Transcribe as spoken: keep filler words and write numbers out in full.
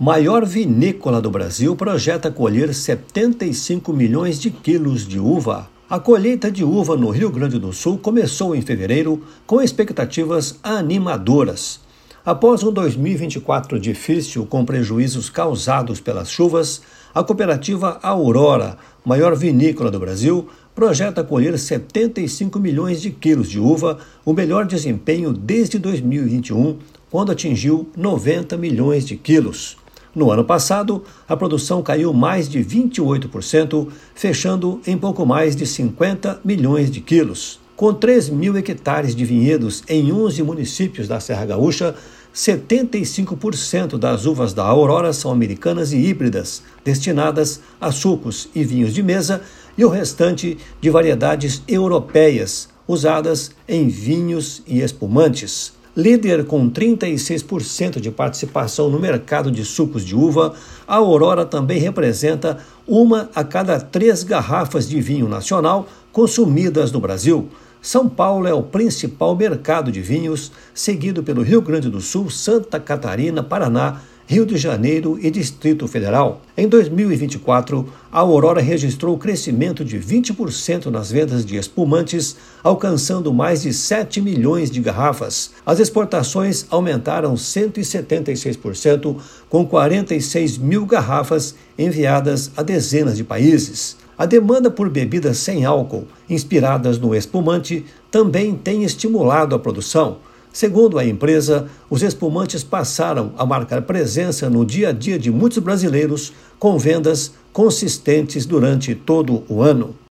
Maior vinícola do Brasil projeta colher setenta e cinco milhões de quilos de uva. A colheita de uva no Rio Grande do Sul começou em fevereiro com expectativas animadoras. Após um dois mil e vinte e quatro difícil com prejuízos causados pelas chuvas, a cooperativa Aurora, maior vinícola do Brasil, projeta colher setenta e cinco milhões de quilos de uva, o melhor desempenho desde dois mil e vinte e um, quando atingiu noventa milhões de quilos. No ano passado, a produção caiu mais de vinte e oito por cento, fechando em pouco mais de cinquenta milhões de quilos. Com três mil hectares de vinhedos em onze municípios da Serra Gaúcha, setenta e cinco por cento das uvas da Aurora são americanas e híbridas, destinadas a sucos e vinhos de mesa, e o restante de variedades europeias, usadas em vinhos e espumantes. Líder com trinta e seis por cento de participação no mercado de sucos de uva, a Aurora também representa uma a cada três garrafas de vinho nacional consumidas no Brasil. São Paulo é o principal mercado de vinhos, seguido pelo Rio Grande do Sul, Santa Catarina, Paraná, Rio de Janeiro e Distrito Federal. Em dois mil e vinte e quatro, a Aurora registrou crescimento de vinte por cento nas vendas de espumantes, alcançando mais de sete milhões de garrafas. As exportações aumentaram cento e setenta e seis por cento, com quarenta e seis mil garrafas enviadas a dezenas de países. A demanda por bebidas sem álcool, inspiradas no espumante, também tem estimulado a produção. Segundo a empresa, os espumantes passaram a marcar presença no dia a dia de muitos brasileiros, com vendas consistentes durante todo o ano.